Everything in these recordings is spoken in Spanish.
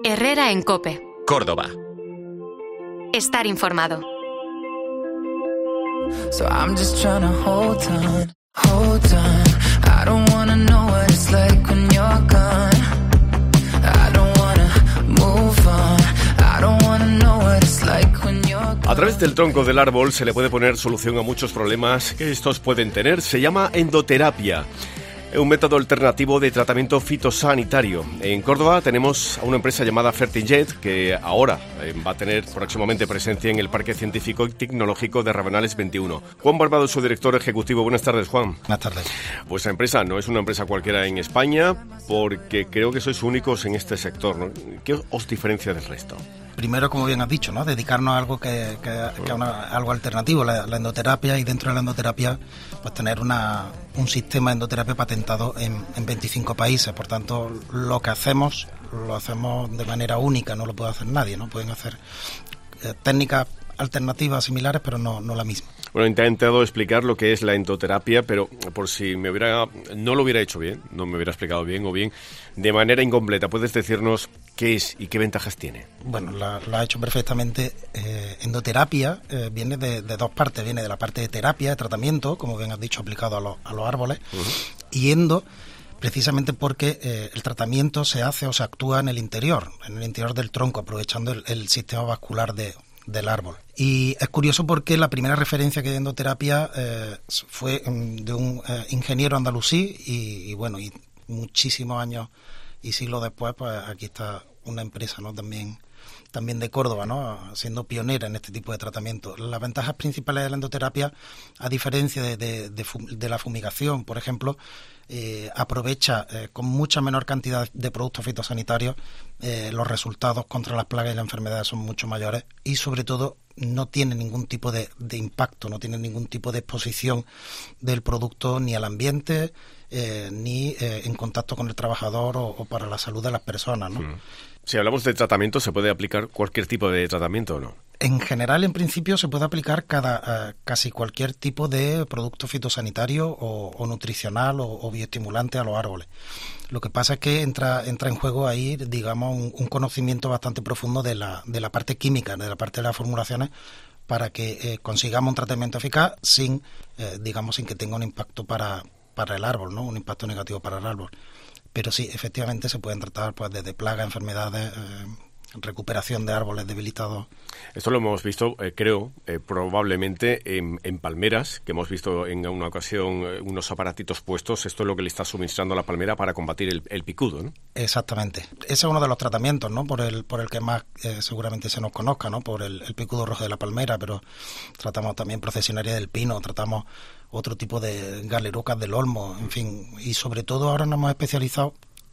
Herrera en COPE. Córdoba. Estar informado. So I'm just trying to hold on. I don't wanna know what it's like when you're gone. I don't wanna move on. I don't wanna know what it's like when you're gone. A través del tronco del árbol se le puede poner solución a muchos problemas que estos pueden tener. Se llama endoterapia. Un método alternativo de tratamiento fitosanitario. En Córdoba tenemos a una empresa llamada Fertinjet que ahora va a tener próximamente presencia en el Parque Científico y Tecnológico de Ravenales 21. Juan Barbado, su director ejecutivo. Buenas tardes, Juan. Buenas tardes. Vuestra empresa no es una empresa cualquiera en España porque creo que sois únicos en este sector, ¿no? ¿Qué os diferencia del resto? Primero, como bien has dicho, ¿no? Dedicarnos a algo que algo alternativo, la endoterapia, y dentro de la endoterapia pues tener un sistema de endoterapia patentado en 25 países. Por tanto, lo que hacemos, lo hacemos de manera única, no lo puede hacer nadie, ¿no? Pueden hacer técnicas alternativas similares, pero no la misma. Bueno, he intentado explicar lo que es la endoterapia, pero por si no lo hubiera hecho bien, no me hubiera explicado bien o bien de manera incompleta, ¿puedes decirnos qué es y qué ventajas tiene? Bueno, lo ha hecho perfectamente. Endoterapia viene de dos partes. Viene de la parte de terapia, de tratamiento, como bien has dicho, aplicado a los árboles, y endo, precisamente porque el tratamiento se hace o se actúa en el interior del tronco, aprovechando el sistema vascular del árbol. Y es curioso porque la primera referencia que hay de endoterapia fue de un ingeniero andalusí y muchísimos años y siglos después, pues aquí está una empresa, ¿no? También de Córdoba, ¿no? Siendo pionera en este tipo de tratamiento. Las ventajas principales de la endoterapia, a diferencia de la fumigación, por ejemplo, aprovecha con mucha menor cantidad de productos fitosanitarios, los resultados contra las plagas y las enfermedades son mucho mayores, y sobre todo no tiene ningún tipo de impacto, no tiene ningún tipo de exposición del producto ni al ambiente, ni en contacto con el trabajador o para la salud de las personas, ¿no? Si hablamos de tratamiento, ¿se puede aplicar cualquier tipo de tratamiento o no? En general, en principio, se puede aplicar casi cualquier tipo de producto fitosanitario o nutricional o bioestimulante a los árboles. Lo que pasa es que entra en juego ahí, digamos, un conocimiento bastante profundo de la parte química, de la parte de las formulaciones, para que consigamos un tratamiento eficaz sin que tenga un impacto para el árbol, ¿no? Un impacto negativo para el árbol. Pero sí, efectivamente se pueden tratar pues desde plagas, enfermedades, recuperación de árboles debilitados. Esto lo hemos visto, probablemente en palmeras, que hemos visto en una ocasión unos aparatitos puestos. Esto es lo que le está suministrando a la palmera para combatir el picudo, ¿no? Exactamente. Ese es uno de los tratamientos, ¿no? Por el que más seguramente se nos conozca, ¿no? Por el picudo rojo de la palmera, pero tratamos también procesionaria del pino, tratamos otro tipo de galerucas del olmo, en fin. Y sobre todo ahora nos hemos especializado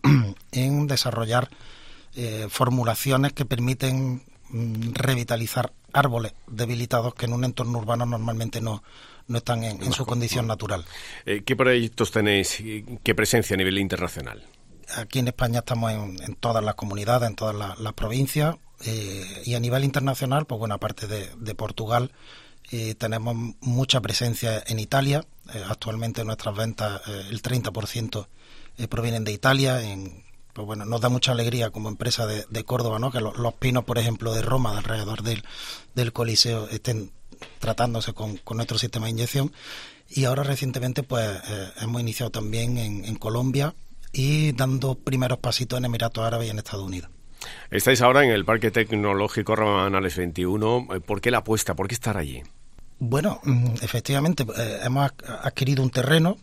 en desarrollar formulaciones que permiten revitalizar árboles debilitados que en un entorno urbano normalmente no están en su condición natural. ¿Qué proyectos tenéis? ¿Qué presencia a nivel internacional? Aquí en España estamos en todas las comunidades, en todas las provincias, y a nivel internacional, pues bueno, aparte de Portugal, tenemos mucha presencia en Italia. Actualmente nuestras ventas, el 30% provienen de Italia. Pues bueno, nos da mucha alegría como empresa de Córdoba, ¿no? Que los pinos, por ejemplo, de Roma, de alrededor del Coliseo, estén tratándose con nuestro sistema de inyección. Y ahora recientemente pues hemos iniciado también en Colombia y dando primeros pasitos en Emiratos Árabes y en Estados Unidos. Estáis ahora en el Parque Tecnológico Ravenales 21. ¿Por qué la apuesta? ¿Por qué estar allí? Bueno, efectivamente, hemos adquirido un terreno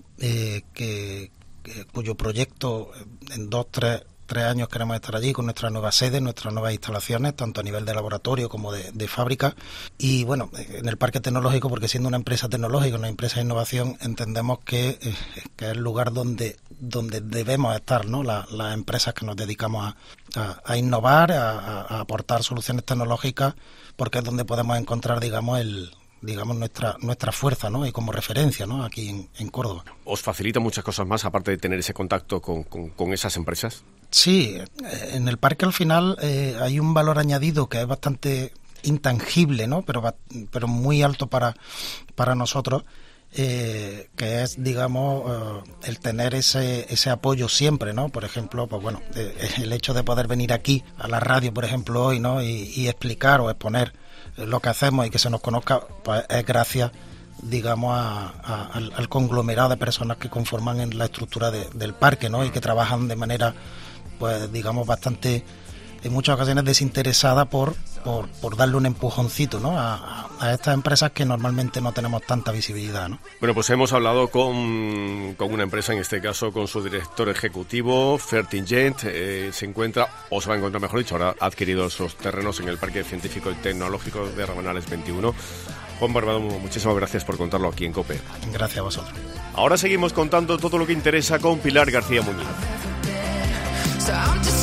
cuyo proyecto en 2-3 años queremos estar allí con nuestra nueva sede, nuestras nuevas instalaciones, tanto a nivel de laboratorio como de fábrica. Y bueno, en el Parque Tecnológico, porque siendo una empresa tecnológica, una empresa de innovación, entendemos que es el lugar donde debemos estar, ¿no? Las empresas que nos dedicamos a innovar, a aportar soluciones tecnológicas, porque es donde podemos encontrar, digamos, nuestra fuerza, ¿no? Y como referencia, ¿no? Aquí en Córdoba. ¿Os facilita muchas cosas más, aparte de tener ese contacto con esas empresas? Sí, en el parque al final hay un valor añadido que es bastante intangible, ¿no? Pero muy alto para nosotros, que es, digamos, el tener ese apoyo siempre, ¿no? Por ejemplo, pues bueno, el hecho de poder venir aquí a la radio, por ejemplo, hoy, ¿no? Y explicar o exponer lo que hacemos y que se nos conozca, pues es gracias, digamos, al conglomerado de personas que conforman en la estructura del parque, ¿no? Y que trabajan de manera, pues, digamos, bastante, en muchas ocasiones desinteresada por darle un empujoncito, ¿no? a estas empresas que normalmente no tenemos tanta visibilidad, ¿no? Bueno, pues hemos hablado con una empresa, en este caso con su director ejecutivo, Fertingent. Se encuentra, o se va a encontrar, mejor dicho, ahora ha adquirido esos terrenos en el Parque Científico y Tecnológico de Rabanales 21. Juan Barbado, muchísimas gracias por contarlo aquí en COPE. Gracias a vosotros. Ahora seguimos contando todo lo que interesa con Pilar García Muñiz.